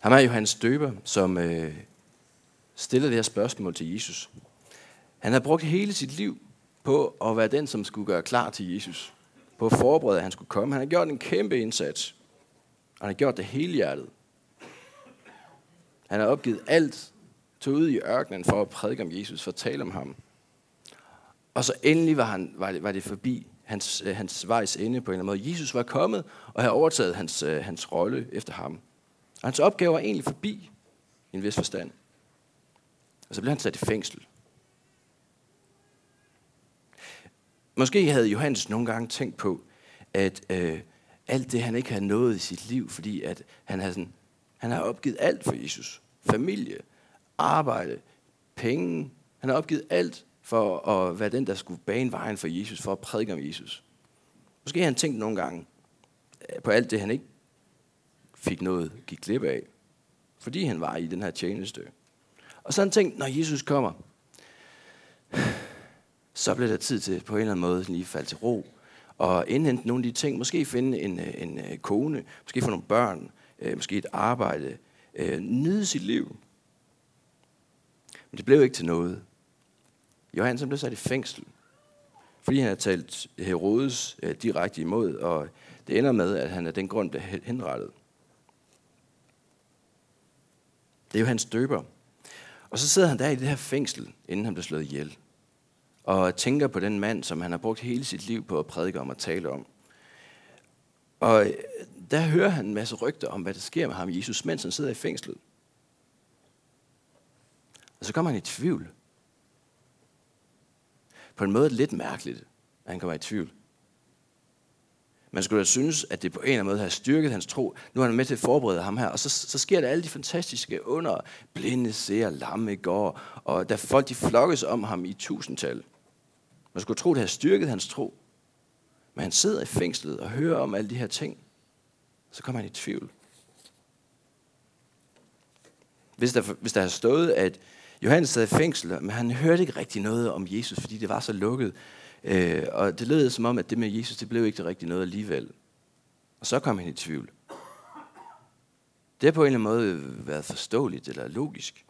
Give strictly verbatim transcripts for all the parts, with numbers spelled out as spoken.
Ham er Johannes Døber, som øh, stiller det her spørgsmål til Jesus. Han har brugt hele sit liv på at være den, som skulle gøre klar til Jesus. På at forberede, at han skulle komme. Han har gjort en kæmpe indsats. Og han har gjort det helhjertet. Han har opgivet alt, tog ud i ørkenen for at prædike om Jesus, for at tale om ham. Og så endelig var, han, var, det, var det forbi hans, hans vejs ende på en eller anden måde. Jesus var kommet og havde overtaget hans, hans rolle efter ham. Og hans opgave var egentlig forbi i en vis forstand. Og så blev han sat i fængsel. Måske havde Johannes nogle gange tænkt på, at øh, alt det, han ikke havde nået i sit liv, fordi at han havde sådan, han har opgivet alt for Jesus. Familie, arbejde, penge. Han har opgivet alt for at være den, der skulle bane vejen for Jesus, for at prædike om Jesus. Måske havde han tænkt nogle gange på alt det, han ikke fik noget, gik glip af, fordi han var i den her tjeneste. Og så har han tænkt, når Jesus kommer, så bliver der tid til på en eller anden måde lige falde til ro, og indhente nogle af de ting, måske finde en, en kone, måske få nogle børn, måske et arbejde, nyde sit liv. Men det blev ikke til noget. Johannes blev sat i fængsel, fordi han havde talt Herodes direkte imod, og det ender med, at han af den grund blev henrettet. Det er Johannes Døber. Og så sidder han der i det her fængsel, inden han blev slået ihjel. Og tænker på den mand, som han har brugt hele sit liv på at prædike om og tale om. Og der hører han en masse rygter om, hvad der sker med ham, Jesus, mens han sidder i fængslet. Og så kommer han i tvivl. På en måde lidt mærkeligt, at han kommer i tvivl. Man skulle da synes, at det på en eller anden måde har styrket hans tro. Nu er han med til at forberede ham her, og så, så sker der alle de fantastiske under. Blinde ser, lamme går, og der folk de flokkes om ham i tusindtal. Man skulle tro, det har styrket hans tro. Men han sidder i fængslet og hører om alle de her ting. Så kommer han i tvivl. Hvis der, hvis der har stået, at Johannes sad i fængsel, men han hørte ikke rigtig noget om Jesus, fordi det var så lukket. Øh, og det lød som om, at det med Jesus, det blev ikke rigtig noget alligevel. Og så kom han i tvivl. Det har på en eller anden måde været forståeligt eller logisk.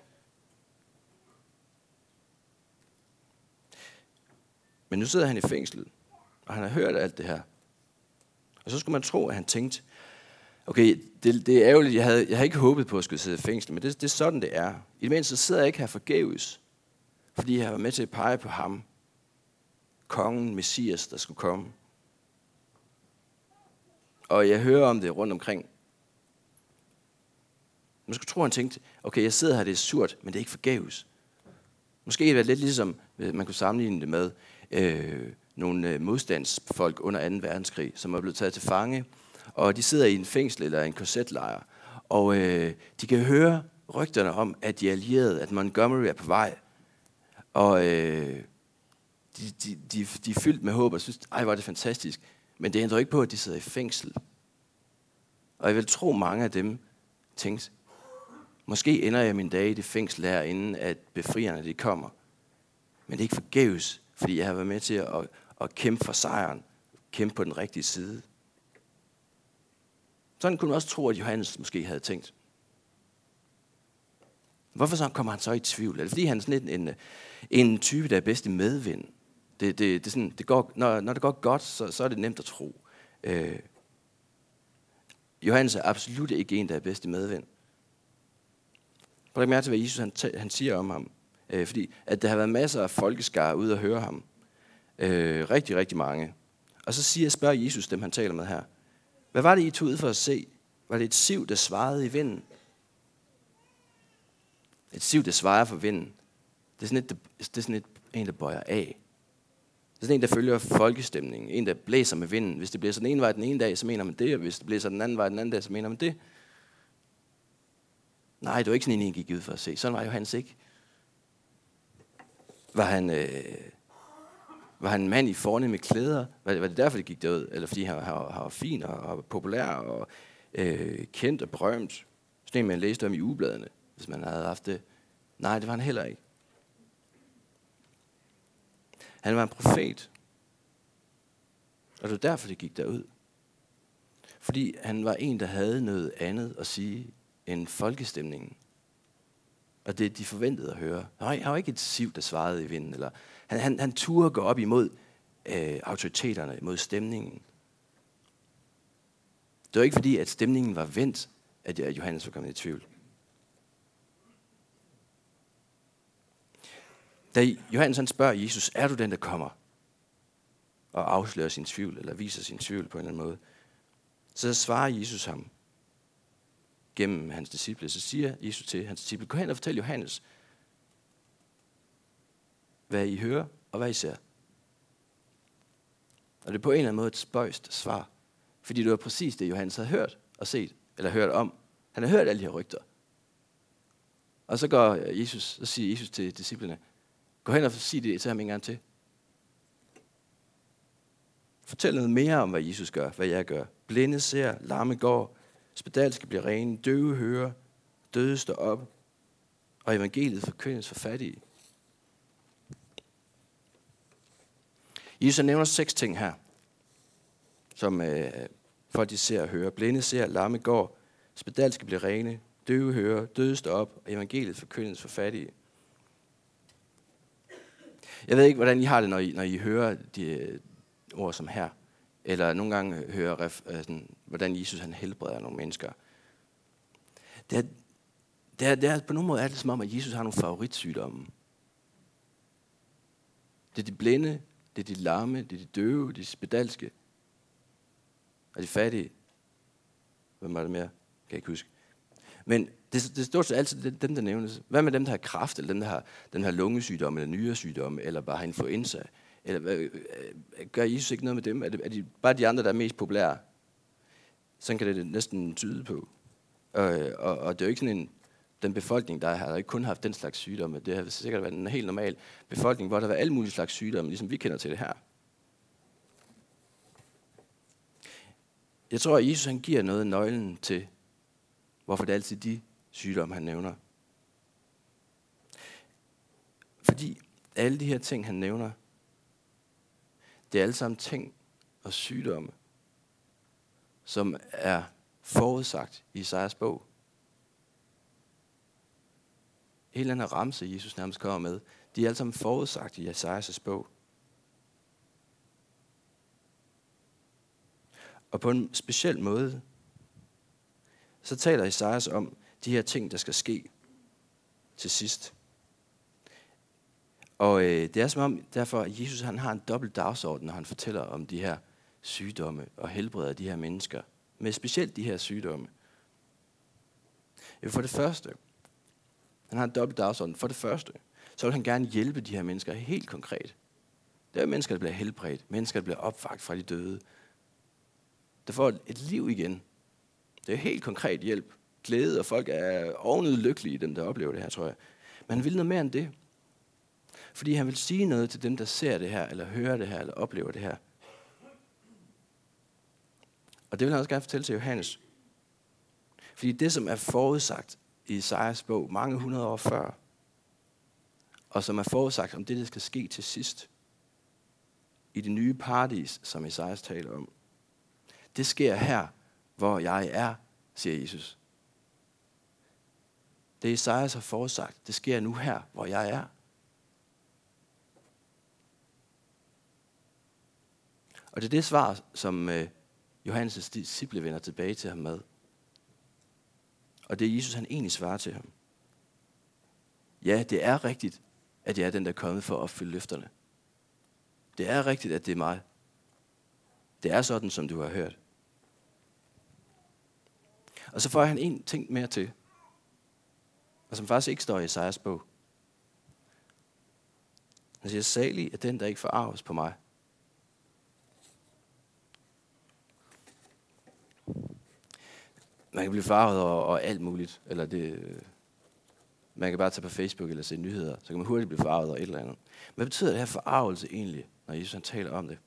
Men nu sidder han i fængslet, og han har hørt alt det her. Og så skulle man tro, at han tænkte, okay, det, det er ærgerligt, jeg havde, jeg havde ikke håbet på at skulle sidde i fængsel, men det, det er sådan, det er. I det mindste så sidder jeg ikke her forgæves, fordi jeg var med til at pege på ham. Kongen, Messias, der skulle komme. Og jeg hører om det rundt omkring. Man skulle tro, han tænkte, okay, jeg sidder her, det er surt, men det er ikke forgæves. Måske er det lidt ligesom, man kunne sammenligne det med øh, nogle modstandsfolk under anden verdenskrig, som er blevet taget til fange, og de sidder i en fængsel eller en korsetlejr, og øh, de kan høre rygterne om, at de er allierede, at Montgomery er på vej, og øh, de, de, de, de er fyldt med håb og synes, ej, hvor er det fantastisk, men det ændrer ikke på, at de sidder i fængsel. Og jeg vil tro, mange af dem tænkte, måske ender jeg min dag i det fængsel her, inden at befrierne de kommer. Men det er ikke forgæves, fordi jeg har været med til at, at kæmpe for sejren, kæmpe på den rigtige side. Sådan kunne man også tro, at Johannes måske havde tænkt. Hvorfor så kommer han så i tvivl? Er det fordi han er sådan en, en, en type, der er bedst i medvind? Det, det, det er sådan, det går, når, når det går godt, så, så er det nemt at tro. Øh, Johannes er absolut ikke en, der er bedst i medvind. Prøv at mærke til, hvad Jesus han, han siger om ham. Øh, fordi at der har været masser af folkeskare ude at høre ham. Øh, rigtig, rigtig mange. Og så siger, spørger Jesus dem, han taler med her. Hvad var det, I tog ud for at se? Var det et siv, der svarede i vinden? Et siv, der svarer for vinden. Det er sådan, et, det er sådan et, en, der bøjer af. Det er sådan en, der følger folkestemningen. En, der blæser med vinden. Hvis det bliver sådan en vej den ene dag, så mener man det. Og hvis det blæser den anden vej den anden dag, så mener man det. Nej, det var ikke sådan en, I gik ud for at se. Sådan var Johannes ikke. Var han, øh, var han en mand i fornemme klæder? Var det, var det derfor, det gik derud? Eller fordi han, han, han var fin og, og populær og øh, kendt og berømt? Sådan en, man læste om i ugebladene, hvis man havde haft det. Nej, det var han heller ikke. Han var en profet. Og det var derfor, det gik derud. Fordi han var en, der havde noget andet at sige end folkestemningen. Og det de forventede at høre. Han var ikke et siv, der svarede i vinden. Eller han, han, han turde gå op imod øh, autoriteterne, imod stemningen. Det var ikke fordi, at stemningen var vendt, at Johannes var kommet i tvivl. Da Johannes han spørger Jesus, er du den, der kommer? Og afslører sin tvivl, eller viser sin tvivl på en eller anden måde. Så svarer Jesus ham gennem hans disciple. Så siger Jesus til hans disciple, gå hen og fortæl Johannes, hvad I hører og hvad I ser. Og det er på en eller anden måde et spøjst svar. Fordi det var præcis det, Johannes havde hørt og set, eller hørt om. Han har hørt alle de her rygter. Og så går Jesus, så siger Jesus til disciplene, gå hen og sig det til ham en gang til. Fortæl noget mere om, hvad Jesus gør, hvad jeg gør. Blinde ser, lamme går, spedalske bliver rene, døve hører, døde står op, og evangeliet forkyndes for fattige. Jesus nævner seks ting her, som øh, folk de ser og hører. Blinde ser, lamme går, spedalske bliver rene, døve hører, døde står op, og evangeliet forkyndes for fattige. Jeg ved ikke, hvordan I har det, når I, når I hører de ord som her, eller nogle gange hører, sådan, hvordan Jesus han helbreder nogle mennesker. Det er, det, er, det er på nogen måde er det som om, at Jesus har nogle favoritsygdomme. Det er de blinde, det er de lamme, det er de døve, det er de spedalske, og de fattige. Hvem var det mere? Kan jeg ikke huske. Men det, det står så altid dem, der nævnes. Hvad med dem, der har kræft, eller dem, der har den her lungesygdom, eller nyresygdom, eller bare har influenza? Eller øh, gør Jesus ikke noget med dem? Er det, er de bare de andre, der er mest populære? Sådan kan det næsten tyde på. Øh, og, og det er jo ikke sådan en, den befolkning, der har ikke kun haft den slags sygdomme. Det har sikkert været en helt normal befolkning, hvor der var alle mulige slags sygdomme, ligesom vi kender til det her. Jeg tror, at Jesus han giver noget nøglen til, hvorfor det er altid de sygdomme, han nævner. Fordi alle de her ting, han nævner, det er alle sammen ting og sygdomme, som er forudsagt i Isaias bog. Hele den her ramse, Jesus nærmest kommer med, de er alle sammen forudsagt i Isaias bog. Og på en speciel måde, så taler Isaias om de her ting, der skal ske til sidst. Og øh, det er som om, derfor, at Jesus han har en dobbelt dagsorden, når han fortæller om de her sygdomme og helbreder de her mennesker. Med specielt de her sygdomme. For det første, han har en dobbelt dagsorden. For det første, så vil han gerne hjælpe de her mennesker helt konkret. Det er mennesker, der bliver helbredt. Mennesker, der bliver opvakt fra de døde. Der får et liv igen. Det er helt konkret hjælp. Glæde, og folk er ovenud lykkelige, dem der oplever det her, tror jeg. Men han vil noget mere end det. Fordi han vil sige noget til dem, der ser det her, eller hører det her, eller oplever det her. Og det vil han også gerne fortælle til Johannes. Fordi det, som er forudsagt i Isaias bog mange hundrede år før, og som er forudsagt om det, der skal ske til sidst, i det nye paradis, som Isaias taler om, det sker her, hvor jeg er, siger Jesus. Det Isaias har forudsagt, det sker nu her, hvor jeg er. Og det er det svar, som øh, Johannes' disciple vender tilbage til ham med. Og det er Jesus, han egentlig svarer til ham. Ja, det er rigtigt, at jeg er den, der er kommet for at opfylde løfterne. Det er rigtigt, at det er mig. Det er sådan, som du har hørt. Og så får han en ting mere til, og som faktisk ikke står i Isaias bog. Han siger, salig er den, der ikke forarves på mig. Man kan blive forarvet over, over alt muligt, eller det, man kan bare tage på Facebook eller se nyheder, så kan man hurtigt blive forarvet over et eller andet. Hvad betyder det her forarvelse egentlig, når Jesus han taler om det?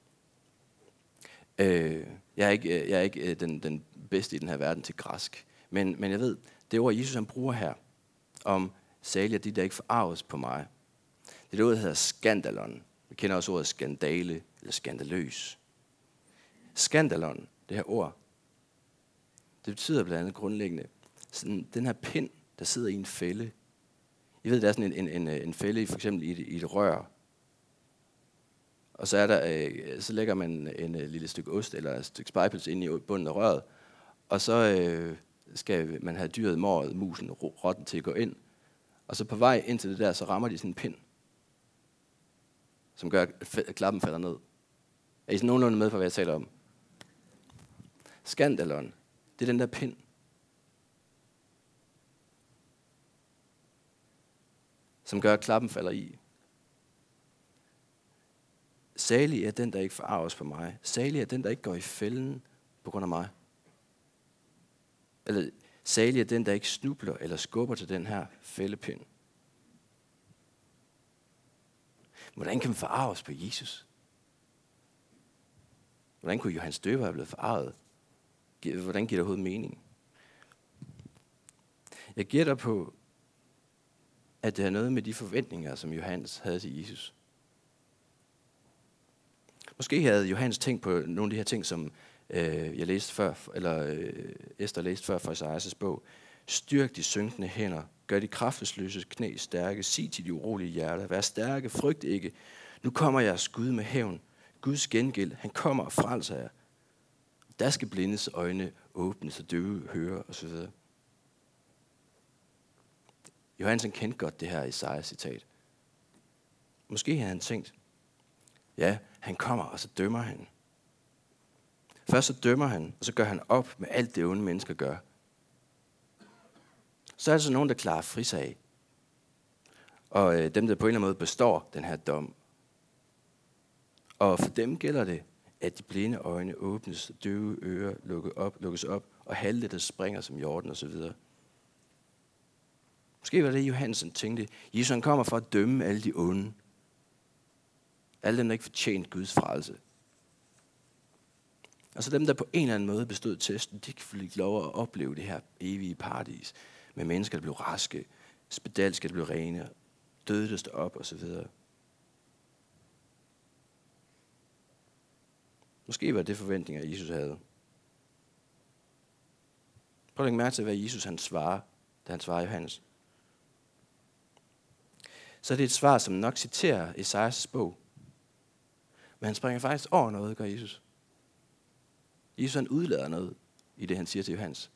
Øh, jeg er ikke, jeg er ikke den, den bedste i den her verden til græsk, men, men jeg ved, det ord Jesus han bruger her, om salige er de, der ikke forarves på mig. Det er det ord, der hedder skandalon. Vi kender også ordet skandale, eller skandaløs. Skandalon, det her ord, det betyder blandt andet grundlæggende sådan, den her pind, der sidder i en fælde. I ved, der er sådan en, en, en, en fælde, for eksempel i et, i et rør. Og så, er der, øh, så lægger man en, en lille stykke ost eller et stykke spegepølse ind i bunden af røret. Og så øh, skal man have dyret, måret, musen, rotten til at gå ind. Og så på vej ind til det der, så rammer de sådan en pind, som gør, at klappen falder ned. Er I sådan nogenlunde med på, hvad jeg taler om? Skandalon, det er den der pind. Som gør, at klappen falder i. Salig er den, der ikke forarves på mig. Salig er den, der ikke går i fælden på grund af mig. Eller salig er den, der ikke snubler eller skubber til den her fældepind. Hvordan kan man forarves på Jesus? Hvordan kunne Johannes Døber have blevet forarvet? Hvordan giver det overhovedet mening? Jeg gætter på, at det har noget med de forventninger, som Johannes havde til Jesus. Måske havde Johannes tænkt på nogle af de her ting, som øh, jeg læste før, eller øh, Esther læste før fra Esajas bog. Styrk de synkende hænder, gør de kraftesløse knæ stærke, sig til de urolige hjerter, vær stærke, frygt ikke. Nu kommer jeres Gud med hævn, Guds gengæld, han kommer og frelser jer. Der skal blindes øjne åbnes og døve høre osv. Johannes kendte godt det her Esajas citat. Måske havde han tænkt, ja, han kommer, og så dømmer han. Først så dømmer han, og så gør han op med alt det onde mennesker gør. Så er der så nogen, der klarer frisag. Og øh, dem, der på en eller anden måde består den her dom. Og for dem gælder det, at de blinde øjne åbnes, døve ører lukkes op, lukkes op og halte, der springer som jorden osv. Måske var det, Johansen tænkte. Jesus han kommer for at dømme alle de onde. Alle dem, der ikke fortjent Guds frelse. Og så dem, der på en eller anden måde bestod testen, de kan få lov at opleve det her evige paradis. Med mennesker, der blev raske, spedalske, der blev rene, døde, der stod op osv. Måske var det forventninger, Jesus havde. Prøv at lægge mærke til, hvad Jesus han svarer, da han svarer Johannes. Så det er et svar, som nok citerer Esajas bog. Men han springer faktisk over noget, gør Jesus. Jesus han udlader noget i det, han siger til Johannes.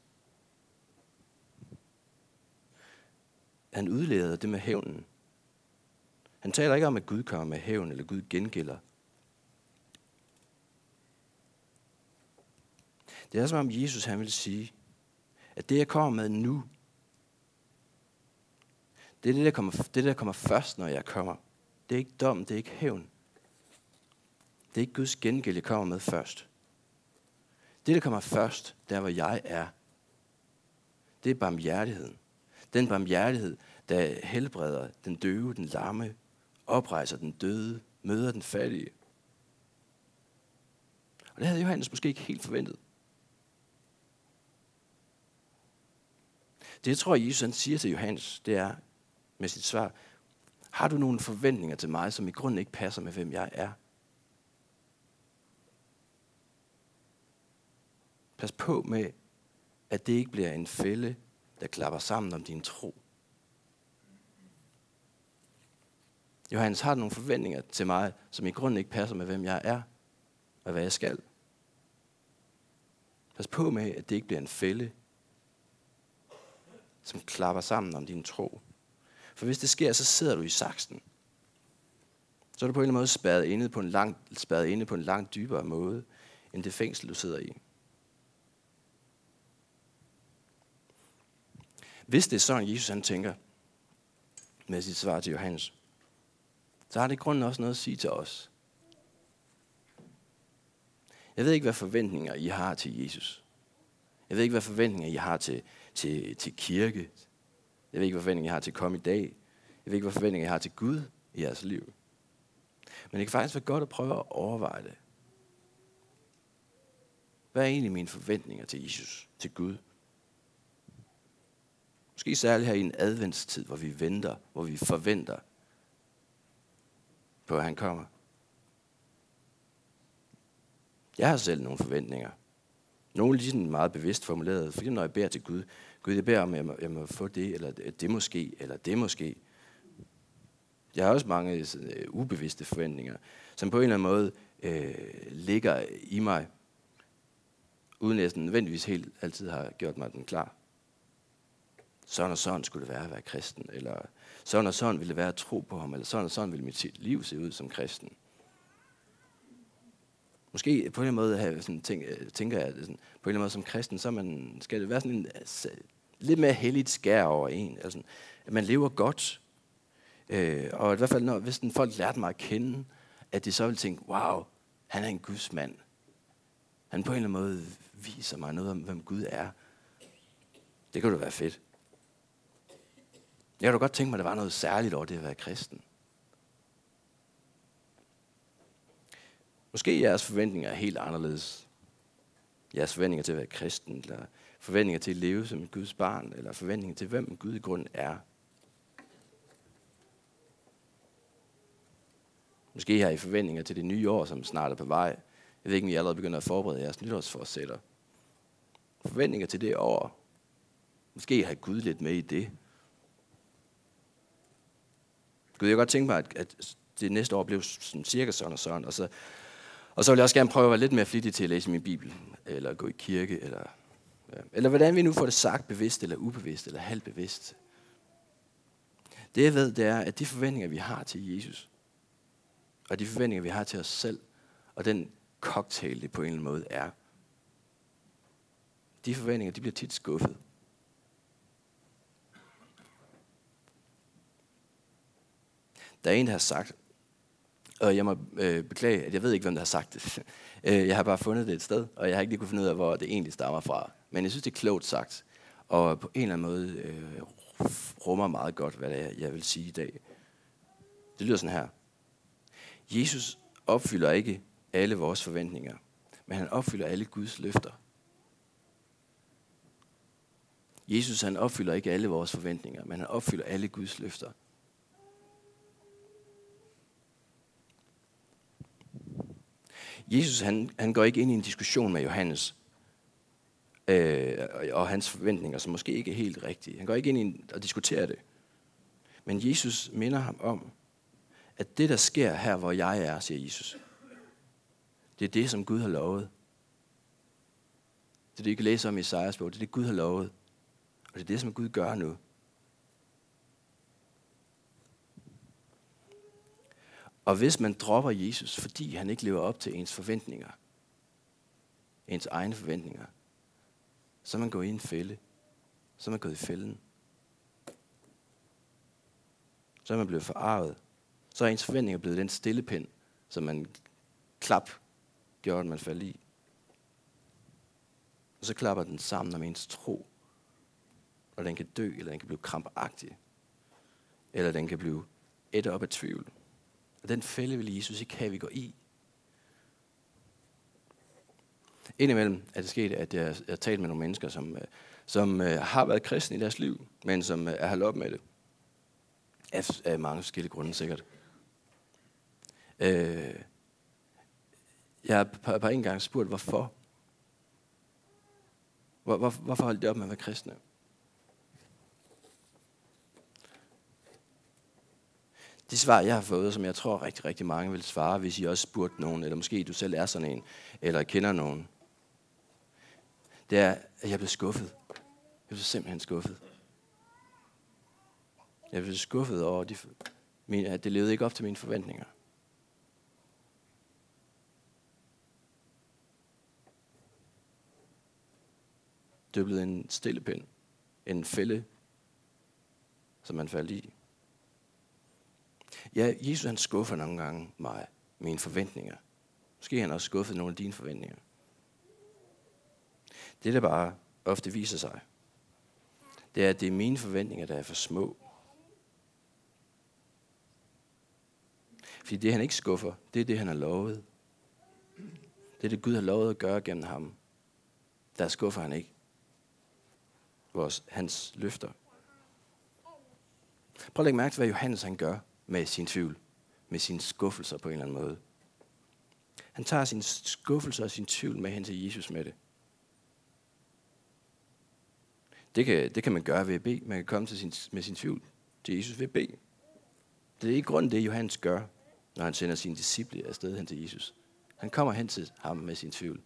Han udleder det med hævnen. Han taler ikke om, at Gud kommer med hævn, eller Gud gengælder. Det er som om Jesus han vil sige, at det jeg kommer med nu, det er det, der kommer, det, der kommer først, når jeg kommer. Det er ikke dom, det er ikke hævn. Det er ikke Guds gengæld, jeg kommer med først. Det, der kommer først, der hvor jeg er, det er barmhjertigheden. Den barmhjertighed, der helbreder den døve, den lamme, oprejser den døde, møder den fattige. Og det havde Johannes måske ikke helt forventet. Det, jeg tror, Jesus han siger til Johannes, det er med sit svar, har du nogle forventninger til mig, som i grunden ikke passer med, hvem jeg er? Pas på med, at det ikke bliver en fælde, der klapper sammen om din tro. Johannes har nogle forventninger til mig, som i grunden ikke passer med, hvem jeg er, og hvad jeg skal. Pas på med, at det ikke bliver en fælde, som klapper sammen om din tro. For hvis det sker, så sidder du i saksen. Så er du på en eller anden måde spærret inde på en langt, spærret inde på en langt dybere måde, end det fængsel, du sidder i. Hvis det er sådan, Jesus han tænker med sit svar til Johannes, så har det i grunden også noget at sige til os. Jeg ved ikke, hvad forventninger I har til Jesus. Jeg ved ikke, hvad forventninger I har til, til, til kirke. Jeg ved ikke, hvad forventninger I har til at komme i dag. Jeg ved ikke, hvad forventninger I har til Gud i jeres liv. Men det kan faktisk være godt at prøve at overveje det. Hvad er egentlig mine forventninger til Jesus, til Gud? Måske særligt her i en adventstid, hvor vi venter, hvor vi forventer på, at han kommer. Jeg har selv nogle forventninger. Nogle er ligesom meget bevidst formuleret, for eksempel når jeg beder til Gud, Gud, jeg beder om, at jeg må, jeg må få det, eller det måske, eller det måske. Jeg har også mange øh, ubevidste forventninger, som på en eller anden måde øh, ligger i mig, uden jeg nødvendigvis helt altid har gjort mig den klar. Sådan og sådan skulle det være at være kristen, eller sådan og sådan ville det være at tro på ham, eller sådan og sådan ville mit liv se ud som kristen. Måske på en eller anden måde have sådan, tænk, tænker jeg, sådan, på en eller anden måde som kristen, så man, skal det være sådan en altså, lidt mere helligt skær over en. Altså, at man lever godt. Øh, og i hvert fald, når, hvis den folk lærte mig at kende, at de så vil tænke, wow, han er en Guds mand. Han på en eller anden måde viser mig noget om, hvem Gud er. Det kunne da være fedt. Jeg kunne da godt tænke mig, at der var noget særligt over det at være kristen. Måske jeres forventninger er helt anderledes. Jeres forventninger til at være kristen, eller forventninger til at leve som et Guds barn, eller forventninger til, hvem Gud i grunden er. Måske har I forventninger til det nye år, som snart er på vej. Jeg ved ikke, om I allerede begynder at forberede jeres nytårsforsætter. Forventninger til det år. Måske har Gud lidt med i det. Gud, jeg kan godt tænke mig, at, at det næste år blev sådan cirka sådan og sådan. Og så, og så vil jeg også gerne prøve at være lidt mere flittig til at læse min bibel, eller gå i kirke, eller, ja. eller hvordan vi nu får det sagt, bevidst eller ubevidst, eller halvbevidst. Det jeg ved, det er, at de forventninger, vi har til Jesus, og de forventninger, vi har til os selv, og den cocktail, det på en eller anden måde er, de forventninger, de bliver tit skuffet. Der er en, der har sagt, og jeg må øh, beklage, at jeg ved ikke, hvem der har sagt det. Jeg har bare fundet det et sted, og jeg har ikke lige kunne finde ud af, hvor det egentlig stammer fra. Men jeg synes, det er klogt sagt, og på en eller anden måde øh, rummer meget godt, hvad det er, jeg vil sige i dag. Det lyder sådan her. Jesus opfylder ikke alle vores forventninger, men han opfylder alle Guds løfter. Jesus, han opfylder ikke alle vores forventninger, men han opfylder alle Guds løfter. Jesus, han, han går ikke ind i en diskussion med Johannes øh, og hans forventninger, som måske ikke er helt rigtige. Han går ikke ind i en, og diskuterer det. Men Jesus minder ham om, at det, der sker her, hvor jeg er, siger Jesus, det er det, som Gud har lovet. Det er det, I kan læse om i Esajas bog. Det er det, Gud har lovet. Og det er det, som Gud gør nu. Og hvis man dropper Jesus, fordi han ikke lever op til ens forventninger, ens egne forventninger, så er man gået i en fælde. Så er man gået i fælden. Så er man blevet forarvet. Så er ens forventninger blevet den stillepind, som man klap gjorde, at man faldt i. Og så klapper den sammen om ens tro. Og den kan dø, eller den kan blive krampagtig. Eller den kan blive ædt op af tvivl. Og den fælde vil Jesus ikke have, vi går i. Indimellem er det sket, at jeg har talt med nogle mennesker, som, som har været kristne i deres liv, men som er holdt op med det. Af, af mange forskellige grunde sikkert. Øh, jeg har på, på en gang spurgt, hvorfor. Hvor, hvor, hvorfor holdt det op med at være kristne? De svar, jeg har fået, som jeg tror rigtig, rigtig mange vil svare, hvis I også spurgte nogen, eller måske du selv er sådan en, eller kender nogen, det er, at jeg blev skuffet. Jeg blev simpelthen skuffet. Jeg blev skuffet over, de, at det levede ikke op til mine forventninger. Det er blevet en stillepind, en fælde, som man faldt i. Ja, Jesus han skuffer nogle gange mig, mine forventninger. Måske han også skuffet nogle af dine forventninger. Det, der bare ofte viser sig, det er, at det er mine forventninger, der er for små. Fordi det, han ikke skuffer, det er det, han har lovet. Det er det, Gud har lovet at gøre gennem ham. Der skuffer han ikke vores, hans løfter. Prøv at lægge mærke til, hvad Johannes han gør med sin tvivl, med sine skuffelser på en eller anden måde. Han tager sin skuffelse og sin tvivl med hen til Jesus med det. Det kan, det kan man gøre ved at bede. Man kan komme til sin, med sin tvivl til Jesus ved at bede. Det er ikke grunden det, Johannes gør, når han sender sine disciple afsted hen til Jesus. Han kommer hen til ham med sin tvivl.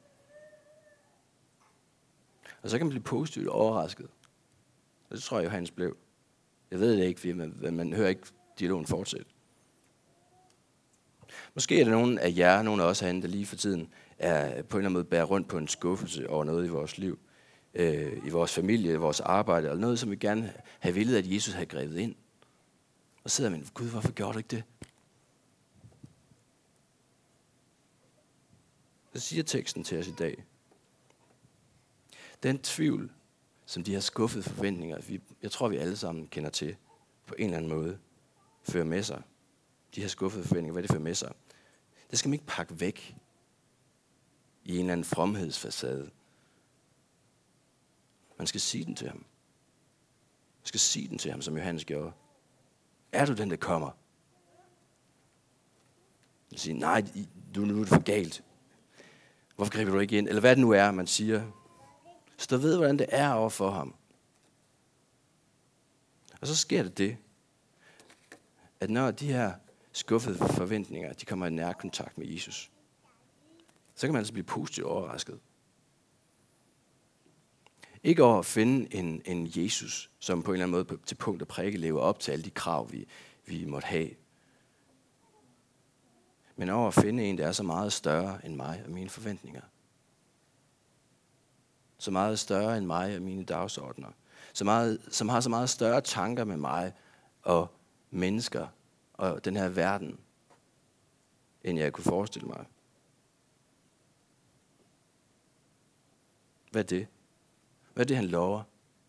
Og så kan man blive positivt overrasket. Og det tror jeg, Johannes blev. Jeg ved det ikke, fordi man, man hører ikke dialogen fortsætte. Måske er der nogen af jer, nogen af os herinde, der lige for tiden er på en eller anden måde bærer rundt på en skuffelse over noget i vores liv, øh, i vores familie, i vores arbejde, eller noget, som vi gerne have villet, at Jesus havde grebet ind. Og sidder man, Gud, hvorfor gjorde du ikke det? Så siger teksten til os i dag. Den tvivl, som de her skuffede forventninger, vi, jeg tror, vi alle sammen kender til, på en eller anden måde, fører med sig. De her skuffede forventninger, hvad det fører med sig. Det skal man ikke pakke væk i en eller anden fromhedsfacade. Man skal sige den til ham. Man skal sige den til ham, som Johannes gjorde. Er du den, der kommer? Man siger, nej, du, nu er det for galt. Hvorfor griber du ikke ind? Eller hvad det nu er, man siger. Så du ved, hvordan det er over for ham. Og så sker det det, at når de her skuffede forventninger, de kommer i nær kontakt med Jesus, så kan man altså blive positivt overrasket. Ikke over at finde en, en Jesus, som på en eller anden måde på, til punkt og prikke lever op til alle de krav, vi, vi måtte have. Men over at finde en, der er så meget større end mig og mine forventninger. Så meget større end mig og mine dagsordner. Så meget, som har så meget større tanker med mig og mennesker og den her verden, end jeg kunne forestille mig. Hvad er det? Hvad er det, han lover?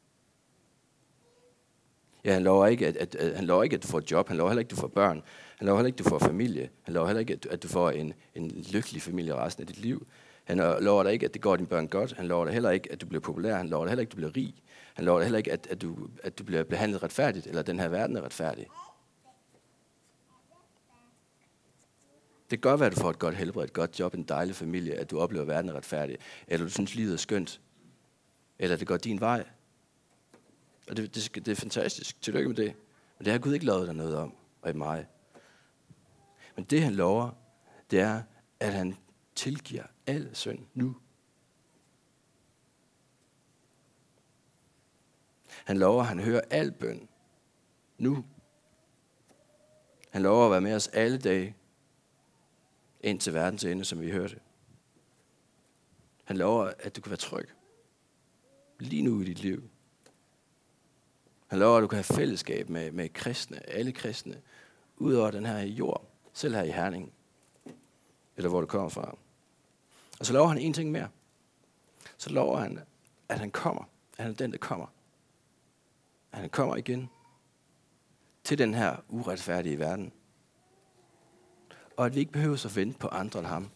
Ja, han lover ikke, at, at, at, han lover ikke, at du får et job. Han lover heller ikke, at du får børn. Han lover heller ikke, at du får familie. Han lover heller ikke, at du, at du får en, en lykkelig familie resten af dit liv. Han lover dig ikke, at det går dine børn godt. Han lover dig heller ikke, at du bliver populær. Han lover dig heller ikke, at du bliver rig. Han lover dig heller ikke, at, at, du, at du bliver behandlet retfærdigt, eller at den her verden er retfærdig. Det kan godt være, at du får et godt helbred, et godt job, en dejlig familie, at du oplever, at verden er retfærdig, eller du synes, livet er skønt, eller det går din vej. Og det, det, det er fantastisk. Tillykke med det. Men det har Gud ikke lovet dig noget om, og i mig. Men det, han lover, det er, at han tilgiver al synd nu. Han lover, at han hører al bøn nu. Han lover at være med os alle dage, ind til verdens ende, som vi hørte. Han lover, at du kan være tryg lige nu i dit liv. Han lover, at du kan have fællesskab med, med kristne, alle kristne, ud over den her jord, selv her i Herning, eller hvor du kommer fra. Og så lover han en ting mere. Så lover han, at han kommer, at han er den, der kommer. At han kommer igen til den her uretfærdige verden. Og at vi ikke behøver at vente på andre end ham.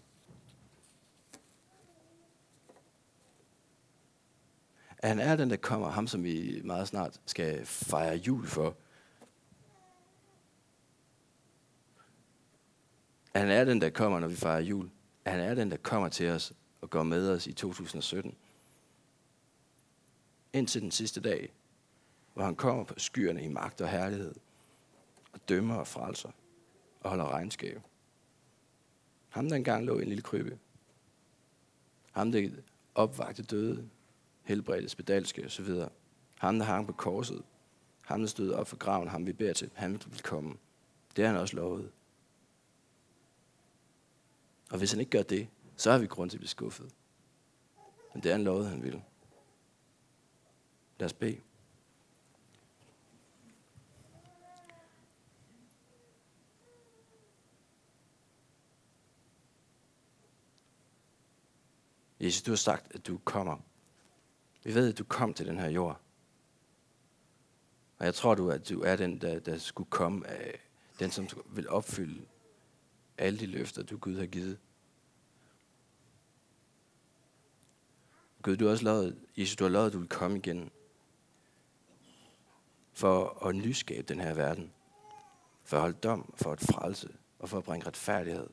At han er den, der kommer, ham som vi meget snart skal fejre jul for. At han er den, der kommer, når vi fejrer jul. At han er den, der kommer til os og går med os i to tusind og sytten. Indtil den sidste dag, hvor han kommer på skyerne i magt og herlighed, og dømmer og frelser, og holder regnskab. Ham, der engang lå i en lille krybbe. Ham, der opvagte døde, helbredte, spedalske osv. Ham, der hang på korset. Ham, der stod op for graven, ham vi beder til. Han vil komme. Det har han også lovet. Og hvis han ikke gør det, så har vi grund til at blive skuffet. Men det er en lov, han vil. Lad os bede. Jesus, du har sagt, at du kommer. Vi ved, at du kom til den her jord. Og jeg tror, du, at du er den, der, der skulle komme af den, som vil opfylde alle de løfter, du Gud har givet. Gud, du har også lavet, Jesus, du har lavet, at du vil komme igen. For at nyskabe den her verden. For at holde dom, for at frelse og for at bringe retfærdighed.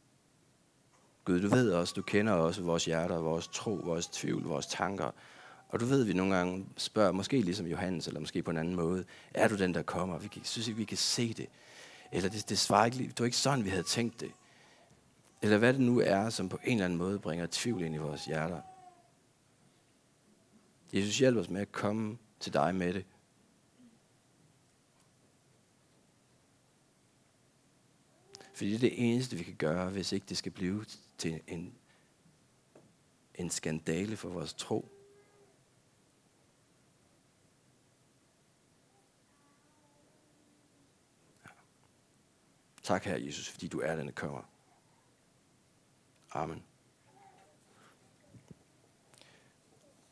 Gud, du ved også, du kender også vores hjerter, vores tro, vores tvivl, vores tanker Og du ved, vi nogle gange spørger, måske ligesom Johannes, eller måske på en anden måde, er du den, der kommer? Vi kan, synes ikke, vi kan se det. Eller det, det svarer ikke, det var ikke sådan, vi havde tænkt det. Eller hvad det nu er, som på en eller anden måde bringer tvivl ind i vores hjerter. Jesus, hjælp os med at komme til dig med det. Fordi det er det eneste, vi kan gøre, hvis ikke det skal blive til en, en skandale for vores tro. Ja. Tak, Herre Jesus, fordi du er den, der kommer. Amen.